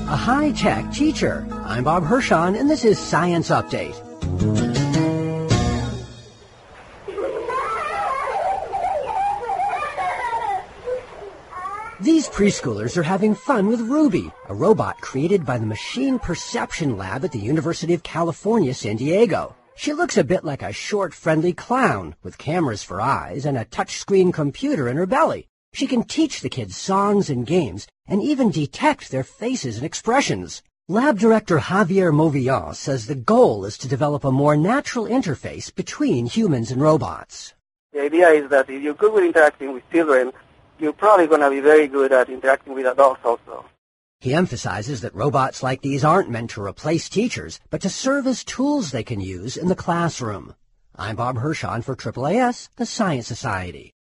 A high-tech teacher. I'm Bob Hirschon, and this is Science Update. These preschoolers are having fun with Ruby, a robot created by the Machine Perception Lab at the University of California, San Diego. She looks a bit like a short, friendly clown with cameras for eyes and a touchscreen computer in her belly. She can teach the kids songs and games and even detect their faces and expressions. Lab director Javier Movillon says the goal is to develop a more natural interface between humans and robots. The idea is that if you're good with interacting with children, you're probably going to be very good at interacting with adults also. He emphasizes that robots like these aren't meant to replace teachers, but to serve as tools they can use in the classroom. I'm Bob Hirschon for AAAS, the Science Society.